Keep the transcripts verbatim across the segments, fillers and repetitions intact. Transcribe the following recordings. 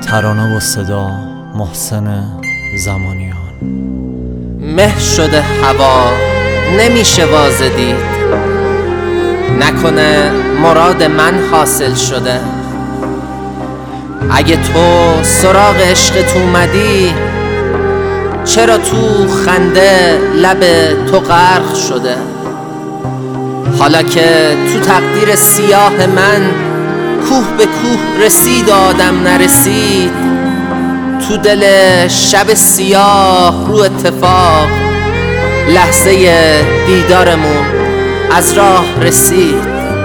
ترانه و صدا محسن زمانیان. مه شده هوا نمیشه واژه دید، نکنه مراد من حاصل شده. اگه تو سراغ عشقت اومدی، چرا تو خنده لب تو غرق شده؟ حالا که تو تقدیر سیاه من کوه به کوه رسید و آدم نرسید، تو دل شب سیاه رو اتفاق لحظه دیدارمون از راه رسید.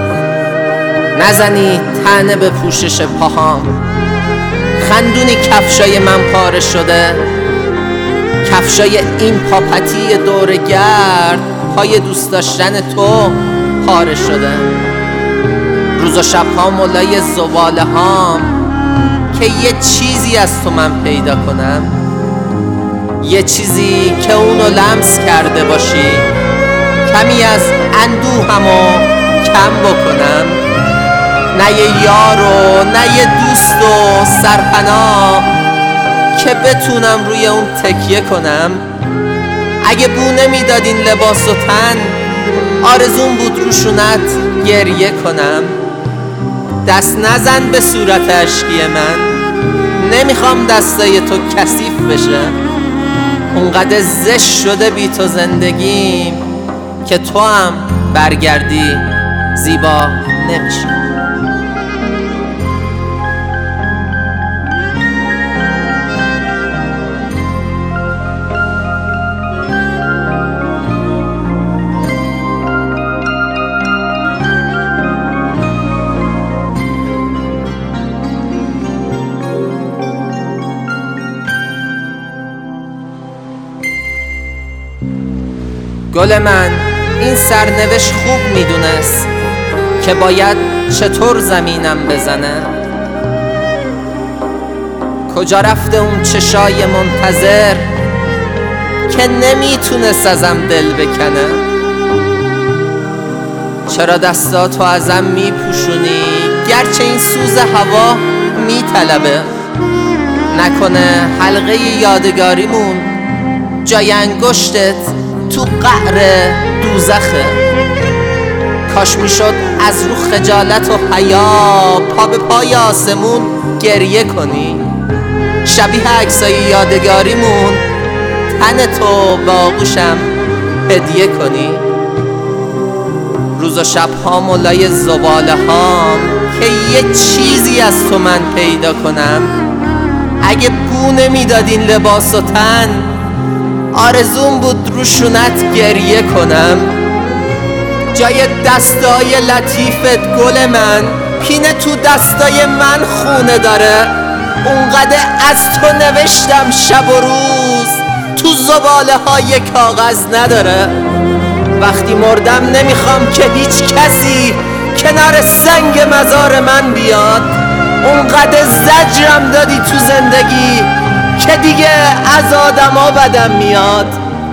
نزنی طعنه به پوشش پاهام، خندونی کفشای من پاره شده، کفشای این پاپتی دورگرد پای دوست داشتن تو پاره شده. روز و شبها مولای زباله هام که یه چیزی از تو من پیدا کنم، یه چیزی که اونو لمس کرده باشی، کمی از اندوهمو کم بکنم. نه یه یار و نه یه دوست و سرپناه که بتونم روی اون تکیه کنم. اگه بو نمیداد این لباس و تن، آرزون بود روشونت گریه کنم. دست نزن به صورت اشکی من، نمیخوام دستای تو کثیف بشه. اونقدر زشت شده بی تو زندگیم که تو هم برگردی زیبا نمیشه. گل من این سرنوشت خوب میدونست که باید چطور زمینم بزنه. کجا رفته اون چشای منتظر که نمیتونست ازم دل بکنه؟ چرا دستاتو ازم میپوشونی گرچه این سوز هوا میطلبه؟ نکنه حلقه یادگاریمون جای انگشتت تو قعر دوزخه؟ کاش میشد از رو خجالت و حیا پا به پای آسمون گریه کنی، شبیه عکسای یادگاریمون تن تو به آغوشم هدیه کنی. روز و شبها مولای زباله هام که یه چیزی از تو من پیدا کنم. اگه بو نمیداد این لباس و تن، آرزون بود روشونت گریه کنم. جای دستای لطیفت گل من، پینه تو دستای من خونه داره. اونقدر از تو نوشتم شب و روز، تو زباله های کاغذ نداره. وقتی مردم نمیخوام که هیچ کسی کنار سنگ مزار من بیاد. اونقدر زجرم دادی تو زندگی که دیگه از آدما بدم میاد.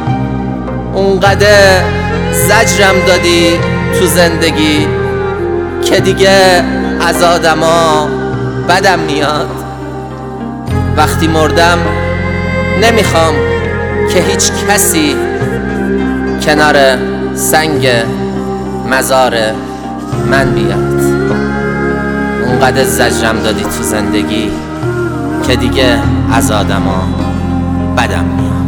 اونقدر زجرم دادی تو زندگی که دیگه از آدما بدم میاد. وقتی مردم نمیخوام که هیچ کسی کنار سنگ مزار من بیاد. اونقدر زجرم دادی تو زندگی که دیگه از آدما بدم میاد.